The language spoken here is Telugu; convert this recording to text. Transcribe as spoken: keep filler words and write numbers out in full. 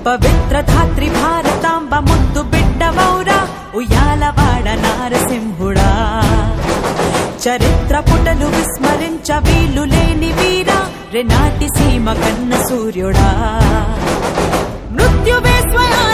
పవిత్ర ధాత్రి భారతాంబ ముద్దు బిడ్డవౌరా ఉయ్యాలవాడ నారసింహుడా చరిత్ర పుటలు విస్మరించ వీలు లేని వీరా రెనాటి సీమ కన్న సూర్యుడా మృత్యువే స్వయా